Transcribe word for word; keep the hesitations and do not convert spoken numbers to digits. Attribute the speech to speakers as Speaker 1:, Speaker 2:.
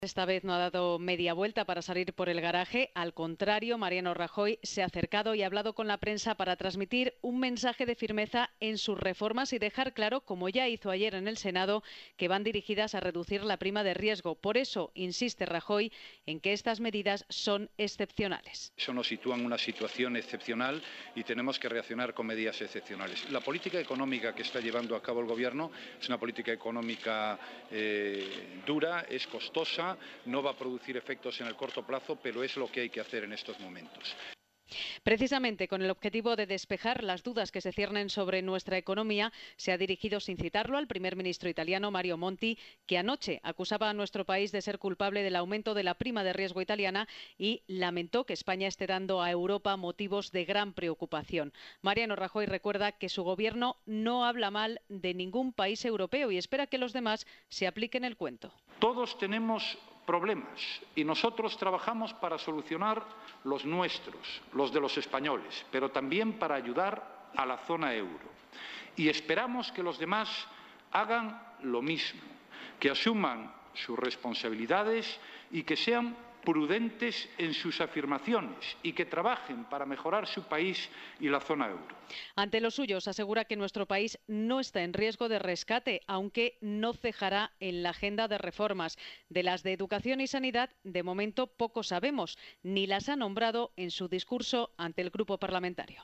Speaker 1: Esta vez no ha dado media vuelta para salir por el garaje. Al contrario, Mariano Rajoy se ha acercado y ha hablado con la prensa para transmitir un mensaje de firmeza en sus reformas y dejar claro, como ya hizo ayer en el Senado, que van dirigidas a reducir la prima de riesgo. Por eso insiste Rajoy en que estas medidas son excepcionales.
Speaker 2: Eso nos sitúa en una situación excepcional y tenemos que reaccionar con medidas excepcionales. La política económica que está llevando a cabo el Gobierno es una política económica eh, dura, es costosa, no va a producir efectos en el corto plazo, pero es lo que hay que hacer en estos momentos.
Speaker 1: Precisamente con el objetivo de despejar las dudas que se ciernen sobre nuestra economía, se ha dirigido sin citarlo al primer ministro italiano Mario Monti, que anoche acusaba a nuestro país de ser culpable del aumento de la prima de riesgo italiana y lamentó que España esté dando a Europa motivos de gran preocupación. Mariano Rajoy recuerda que su gobierno no habla mal de ningún país europeo y espera que los demás se apliquen el cuento.
Speaker 2: Todos tenemos problemas y nosotros trabajamos para solucionar los nuestros, los de los españoles, pero también para ayudar a la zona euro. Y esperamos que los demás hagan lo mismo, que asuman sus responsabilidades y que sean prudentes en sus afirmaciones y que trabajen para mejorar su país y la zona euro.
Speaker 1: Ante los suyos, asegura que nuestro país no está en riesgo de rescate, aunque no cejará en la agenda de reformas. De las de educación y sanidad, de momento poco sabemos, ni las ha nombrado en su discurso ante el grupo parlamentario.